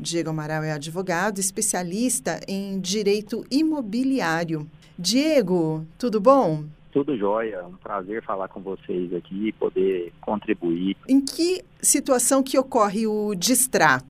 Diego Amaral é advogado, especialista em direito imobiliário. Diego, tudo bom? Tudo jóia, é um prazer falar com vocês aqui e poder contribuir. Em que situação que ocorre o distrato?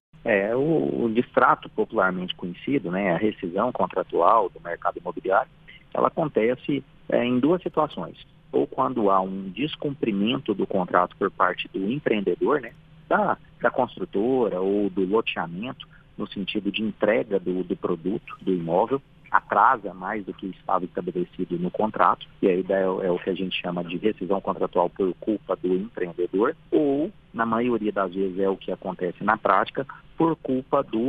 O distrato, popularmente conhecido, a rescisão contratual do mercado imobiliário, ela acontece em duas situações. Ou quando há um descumprimento do contrato por parte do empreendedor, da construtora ou do loteamento, no sentido de entrega do produto, do imóvel, atrasa mais do que estava estabelecido no contrato, e aí é o que a gente chama de rescisão contratual por culpa do empreendedor, ou, na maioria das vezes é o que acontece na prática, por culpa do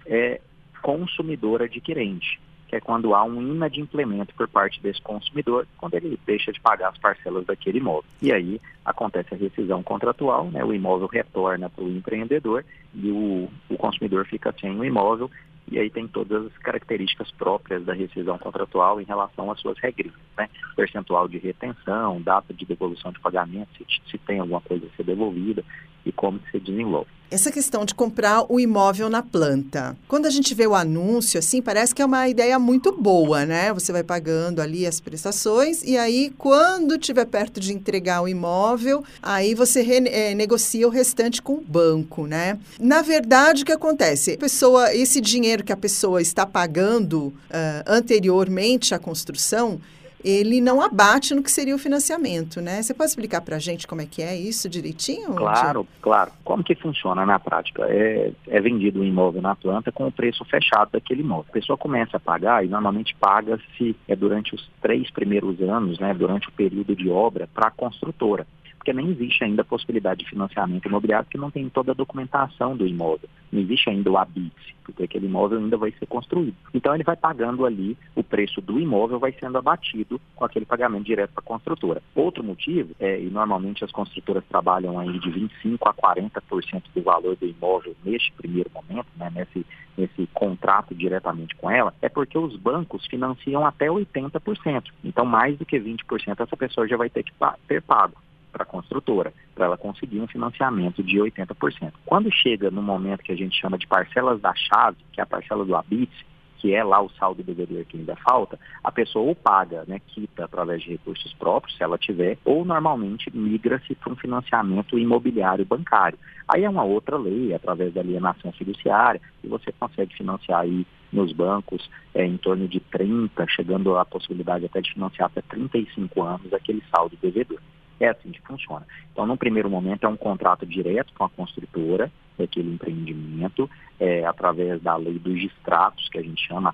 consumidor adquirente, que é quando há um inadimplemento por parte desse consumidor, quando ele deixa de pagar as parcelas daquele imóvel. E aí acontece a rescisão contratual, o imóvel retorna para o empreendedor e o consumidor fica sem o imóvel. E aí tem todas as características próprias da rescisão contratual em relação às suas regras, percentual de retenção, data de devolução de pagamento, se tem alguma coisa a ser devolvida e como que se desenvolve. Essa questão de comprar o imóvel na planta. Quando a gente vê o anúncio, assim, parece que é uma ideia muito boa, né? Você vai pagando ali as prestações e aí, quando estiver perto de entregar o imóvel, aí você negocia o restante com o banco, né? Na verdade, o que acontece? Esse dinheiro que a pessoa está pagando anteriormente à construção, ele não abate no que seria o financiamento, né? Você pode explicar para a gente como é que é isso direitinho? Claro. Como que funciona na prática? É vendido um imóvel na planta com o preço fechado daquele imóvel. A pessoa começa a pagar e normalmente paga-se durante os 3 primeiros anos, durante o período de obra, para a construtora. Porque nem existe ainda a possibilidade de financiamento imobiliário, porque não tem toda a documentação do imóvel. Não existe ainda o habite, porque aquele imóvel ainda vai ser construído. Então ele vai pagando ali, o preço do imóvel vai sendo abatido com aquele pagamento direto para a construtora. Outro motivo, e normalmente as construtoras trabalham aí de 25% a 40% do valor do imóvel neste primeiro momento, nesse contrato diretamente com ela, é porque os bancos financiam até 80%. Então mais do que 20% essa pessoa já vai ter que ter pago para a construtora, para ela conseguir um financiamento de 80%. Quando chega no momento que a gente chama de parcelas da chave, que é a parcela do habite, que é lá o saldo do devedor que ainda falta, a pessoa ou paga, quita através de recursos próprios, se ela tiver, ou normalmente migra-se para um financiamento imobiliário bancário. Aí é uma outra lei, através da alienação fiduciária, e você consegue financiar aí nos bancos em torno de 30, chegando à possibilidade até de financiar até 35 anos aquele saldo devedor. É assim que funciona. Então, no primeiro momento, é um contrato direto com a construtora daquele empreendimento, através da lei dos distratos, que a gente chama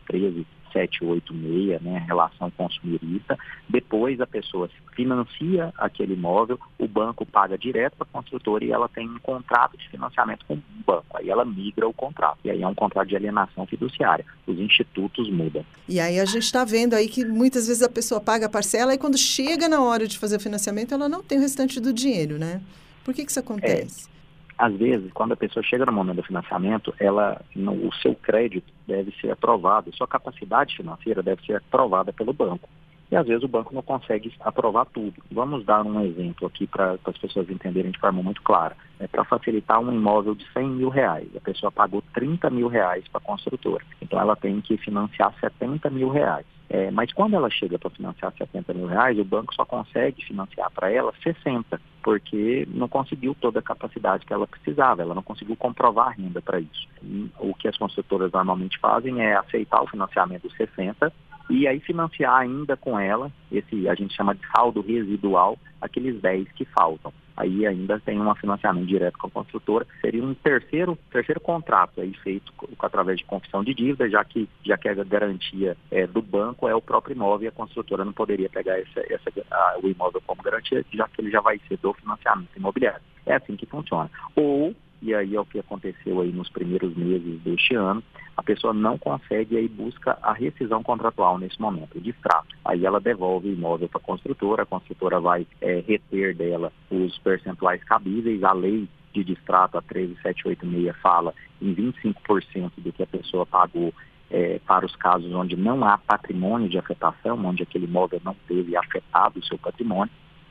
13786, relação consumerista. Depois, a pessoa financia aquele imóvel, o banco paga direto para a construtora e ela tem um contrato de financiamento com o banco. Aí ela migra o contrato. E aí é um contrato de alienação fiduciária. Os institutos mudam. E aí a gente está vendo aí que muitas vezes a pessoa paga a parcela e quando chega na hora de fazer o financiamento, ela não tem o restante do dinheiro, né? Por que isso acontece? Às vezes, quando a pessoa chega no momento do financiamento, o seu crédito deve ser aprovado, sua capacidade financeira deve ser aprovada pelo banco. E às vezes o banco não consegue aprovar tudo. Vamos dar um exemplo aqui para as pessoas entenderem de forma muito clara. Para facilitar um imóvel de R$100 mil, a pessoa pagou R$30 mil para a construtora. Então ela tem que financiar R$70 mil. Mas quando ela chega para financiar R$70 mil, o banco só consegue financiar para ela 60, porque não conseguiu toda a capacidade que ela precisava, ela não conseguiu comprovar a renda para isso. E o que as construtoras normalmente fazem é aceitar o financiamento dos 60 e aí financiar ainda com ela, esse a gente chama de saldo residual, aqueles 10 que faltam. Aí ainda tem um financiamento direto com a construtora, seria um terceiro contrato aí feito através de confissão de dívida, já que a garantia do banco é o próprio imóvel e a construtora não poderia pegar o imóvel como garantia, já que ele já vai ser do financiamento imobiliário. É assim que funciona. E aí é o que aconteceu aí nos primeiros meses deste ano, a pessoa não consegue e aí busca a rescisão contratual nesse momento, o distrato. Aí ela devolve o imóvel para a construtora vai reter dela os percentuais cabíveis, a lei de distrato, a 13786, fala em 25% do que a pessoa pagou para os casos onde não há patrimônio de afetação, onde aquele imóvel não teve afetado o seu patrimônio.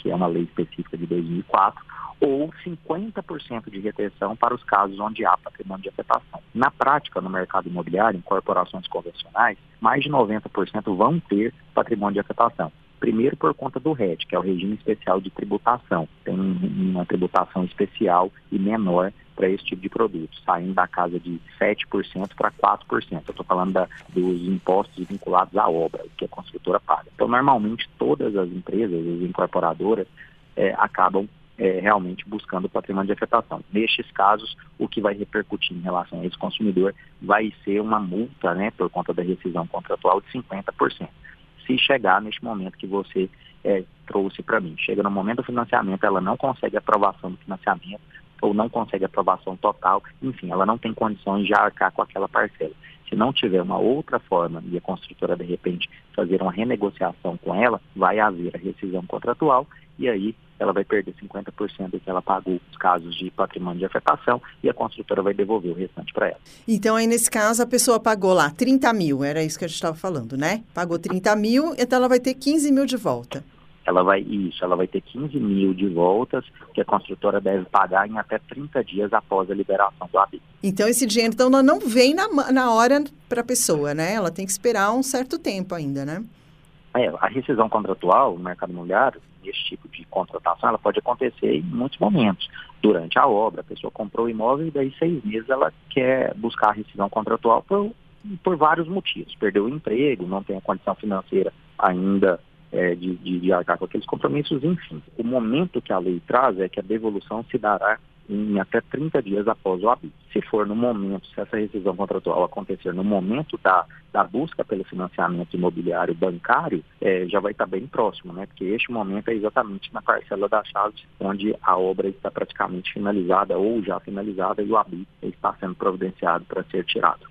que é uma lei específica de 2004, ou 50% de retenção para os casos onde há patrimônio de afetação. Na prática, no mercado imobiliário, em corporações convencionais, mais de 90% vão ter patrimônio de afetação. Primeiro, por conta do RET, que é o regime especial de tributação. Tem uma tributação especial e menor para esse tipo de produto, saindo da casa de 7% para 4%. Eu estou falando dos impostos vinculados à obra, que a construtora paga. Então, normalmente, todas as empresas, as incorporadoras, acabam realmente buscando patrimônio de afetação. Nestes casos, o que vai repercutir em relação a esse consumidor vai ser uma multa, né, por conta da rescisão contratual de 50%. Se chegar neste momento que você trouxe para mim, chega no momento do financiamento, ela não consegue aprovação do financiamento ou não consegue aprovação total, enfim, ela não tem condições de arcar com aquela parcela. Se não tiver uma outra forma e a construtora, de repente, fazer uma renegociação com ela, vai haver a rescisão contratual e aí ela vai perder 50% do que ela pagou nos casos de patrimônio de afetação e a construtora vai devolver o restante para ela. Então, aí nesse caso, a pessoa pagou lá 30 mil, era isso que a gente estava falando, né? Pagou 30 mil, então ela vai ter 15 mil de volta. Ela vai ter 15 mil de voltas que a construtora deve pagar em até 30 dias após a liberação do habido. Então, esse dinheiro então, não vem na hora para a pessoa, né? Ela tem que esperar um certo tempo ainda, né? A rescisão contratual no mercado imobiliário, esse tipo de contratação, ela pode acontecer em muitos momentos. Durante a obra, a pessoa comprou o imóvel e daí 6 meses ela quer buscar a rescisão contratual por vários motivos. Perdeu o emprego, não tem a condição financeira ainda de arcar com aqueles compromissos, enfim. O momento que a lei traz é que a devolução se dará em até 30 dias após o habido. Se for no momento, se essa rescisão contratual acontecer no momento da busca pelo financiamento imobiliário bancário, já vai estar bem próximo, né? Porque este momento é exatamente na parcela da chave onde a obra está praticamente finalizada ou já finalizada e o habido está sendo providenciado para ser tirado.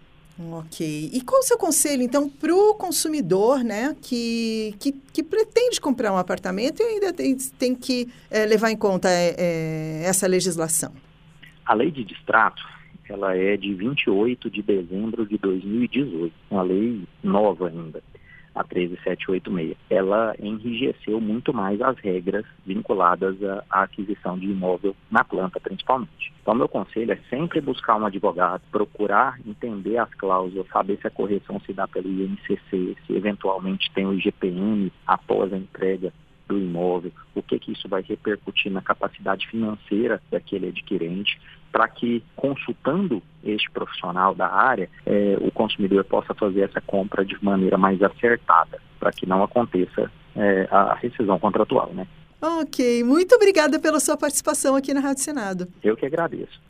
Ok. E qual o seu conselho, então, para o consumidor, né, que pretende comprar um apartamento e ainda tem que levar em conta essa legislação? A lei de distrato, ela é de 28 de dezembro de 2018, uma lei nova ainda, a 13786. Ela enrijeceu muito mais as regras vinculadas à aquisição de imóvel na planta, principalmente. Então, meu conselho é sempre buscar um advogado, procurar entender as cláusulas, saber se a correção se dá pelo INCC, se eventualmente tem o IGPM após a entrega do imóvel, o que isso vai repercutir na capacidade financeira daquele adquirente, para que, consultando este profissional da área, o consumidor possa fazer essa compra de maneira mais acertada, para que não aconteça a rescisão contratual, né? Ok, muito obrigada pela sua participação aqui na Rádio Senado. Eu que agradeço.